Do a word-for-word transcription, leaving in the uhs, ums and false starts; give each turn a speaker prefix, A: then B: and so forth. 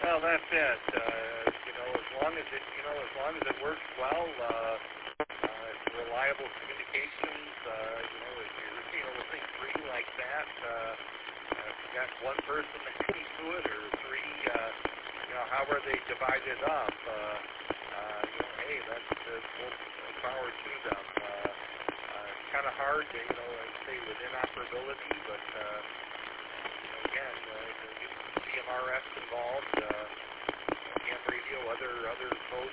A: Well, that's it. Uh, you know, as long as it, you know, as long as it works well, uh, uh, reliable communications. Uh, you know, if you're, you know, with things free like that, uh, uh, if you got one person hanging to it or three, uh, you know, how are they divided up? Uh, uh, you know, hey, that's uh, full power to them. Uh, uh, it's kind of hard, to, you know, I'd say with interoperability, but uh, you know, again, uh, you get some C M R S involved. Uh, ham radio, other other code